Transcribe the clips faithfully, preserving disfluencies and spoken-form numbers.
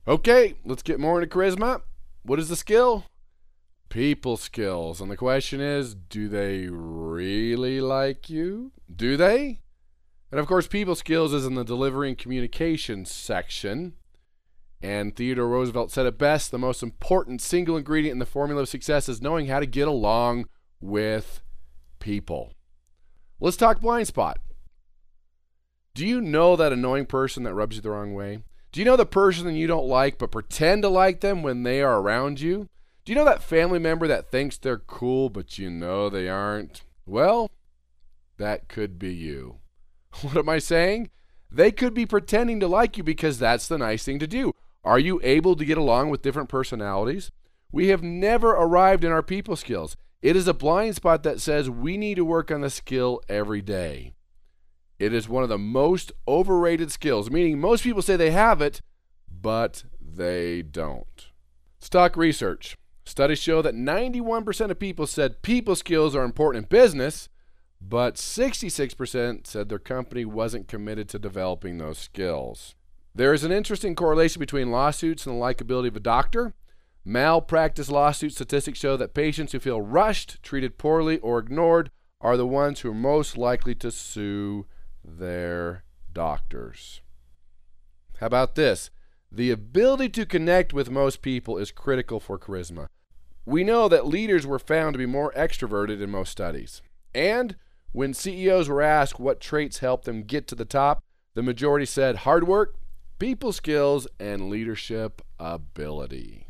Okay, let's get more into charisma. What is the skill? People skills. And the question is, do they really like you? Do they? And of course, people skills is in the delivery and communication section. And Theodore Roosevelt said it best, the most important single ingredient in the formula of success is knowing how to get along with people. Let's talk blind spot. Do you know that annoying person that rubs you the wrong way? Do you know the person that you don't like but pretend to like them when they are around you? Do you know that family member that thinks they're cool but you know they aren't? Well, that could be you. What am I saying? They could be pretending to like you because that's the nice thing to do. Are you able to get along with different personalities? We have never arrived in our people skills. It is a blind spot that says we need to work on the skill every day. It is one of the most overrated skills, meaning most people say they have it, but they don't. Stock research. Studies show that ninety-one percent of people said people skills are important in business, but sixty-six percent said their company wasn't committed to developing those skills. There is an interesting correlation between lawsuits and the likability of a doctor. Malpractice lawsuit statistics show that patients who feel rushed, treated poorly, or ignored are the ones who are most likely to sue their doctors. How about this? The ability to connect with most people is critical for charisma. We know that leaders were found to be more extroverted in most studies. And when C E Os were asked what traits helped them get to the top, the majority said hard work, people skills, and leadership ability.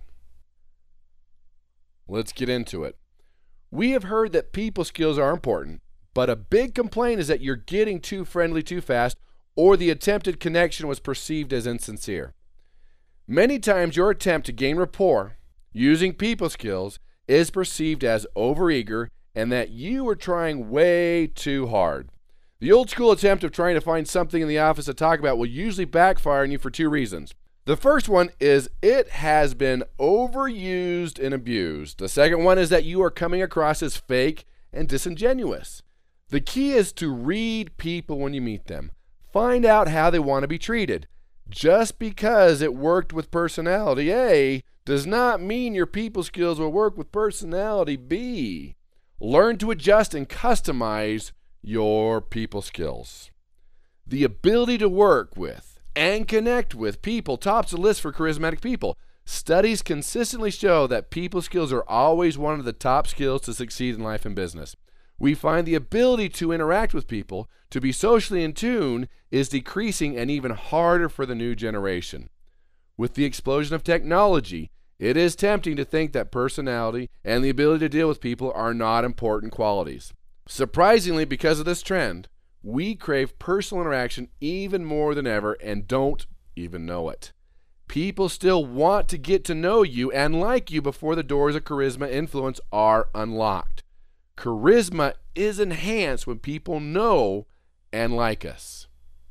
Let's get into it. We have heard that people skills are important, but a big complaint is that you're getting too friendly too fast, or the attempted connection was perceived as insincere. Many times your attempt to gain rapport using people skills is perceived as overeager and that you are trying way too hard. The old school attempt of trying to find something in the office to talk about will usually backfire on you for two reasons. The first one is it has been overused and abused. The second one is that you are coming across as fake and disingenuous. The key is to read people when you meet them. Find out how they want to be treated. Just because it worked with personality A does not mean your people skills will work with personality B. Learn to adjust and customize your people skills. The ability to work with and connect with people tops the list for charismatic people. Studies consistently show that people skills are always one of the top skills to succeed in life and business. We find the ability to interact with people, to be socially in tune, is decreasing and even harder for the new generation. With the explosion of technology, it is tempting to think that personality and the ability to deal with people are not important qualities. Surprisingly, because of this trend, we crave personal interaction even more than ever and don't even know it. People still want to get to know you and like you before the doors of charisma influence are unlocked. Charisma is enhanced when people know and like us.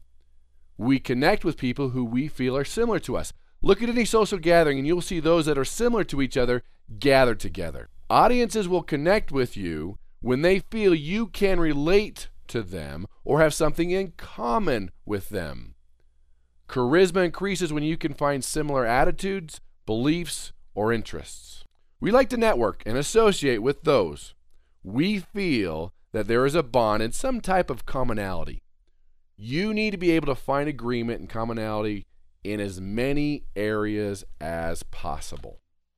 We connect with people who we feel are similar to us. Look at any social gathering and you'll see those that are similar to each other gathered together. Audiences will connect with you when they feel you can relate to them or have something in common with them. Charisma increases when you can find similar attitudes, beliefs, or interests. We like to network and associate with those we feel that there is a bond and some type of commonality. You need to be able to find agreement and commonality in as many areas as possible.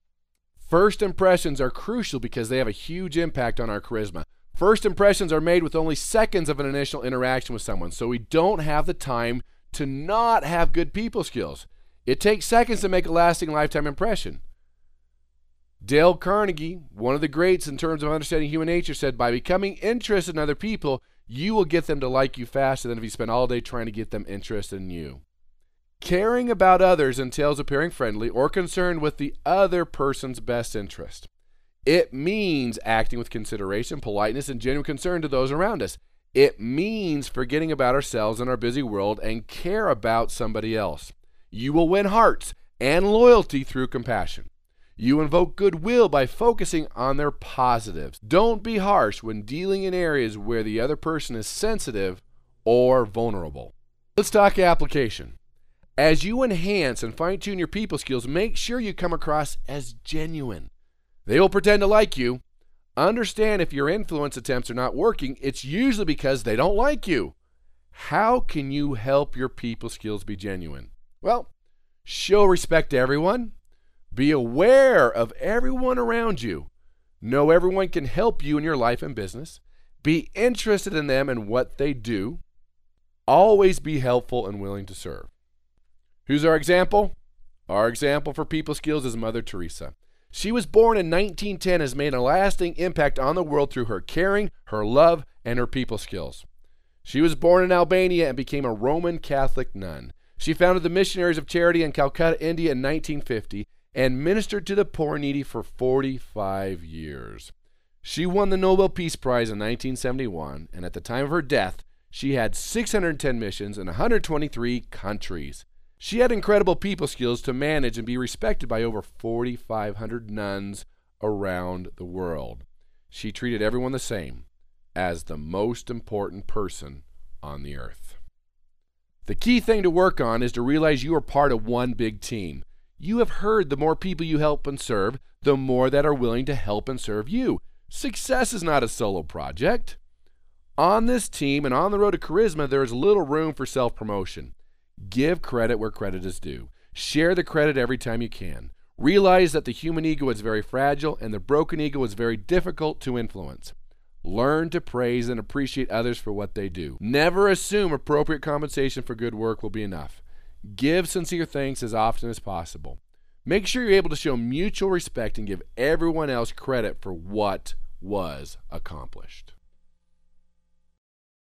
First impressions are crucial because they have a huge impact on our charisma. First impressions are made with only seconds of an initial interaction with someone, so we don't have the time to not have good people skills. It takes seconds to make a lasting lifetime impression. Dale Carnegie, one of the greats in terms of understanding human nature, said, by becoming interested in other people, you will get them to like you faster than if you spend all day trying to get them interested in you. Caring about others entails appearing friendly or concerned with the other person's best interest. It means acting with consideration, politeness, and genuine concern to those around us. It means forgetting about ourselves in our busy world and care about somebody else. You will win hearts and loyalty through compassion. You invoke goodwill by focusing on their positives. Don't be harsh when dealing in areas where the other person is sensitive or vulnerable. Let's talk application. As you enhance and fine-tune your people skills, make sure you come across as genuine. They will pretend to like you. Understand if your influence attempts are not working, it's usually because they don't like you. How can you help your people skills be genuine? Well, show respect to everyone. Be aware of everyone around you. Know everyone can help you in your life and business. Be interested in them and what they do. Always be helpful and willing to serve. Who's our example? Our example for people skills is Mother Teresa. She was born in nineteen ten and has made a lasting impact on the world through her caring, her love, and her people skills. She was born in Albania and became a Roman Catholic nun. She founded the Missionaries of Charity in Calcutta, India in nineteen fifty and ministered to the poor and needy for forty-five years. She won the Nobel Peace Prize in nineteen seventy-one, and at the time of her death, she had six hundred ten missions in one hundred twenty-three countries. She had incredible people skills to manage and be respected by over forty-five hundred nuns around the world. She treated everyone the same, as the most important person on the earth. The key thing to work on is to realize you are part of one big team. You have heard the more people you help and serve, the more that are willing to help and serve you. Success is not a solo project. On this team and on the road to charisma, there is little room for self-promotion. Give credit where credit is due. Share the credit every time you can. Realize that the human ego is very fragile and the broken ego is very difficult to influence. Learn to praise and appreciate others for what they do. Never assume appropriate compensation for good work will be enough. Give sincere thanks as often as possible. Make sure you're able to show mutual respect and give everyone else credit for what was accomplished.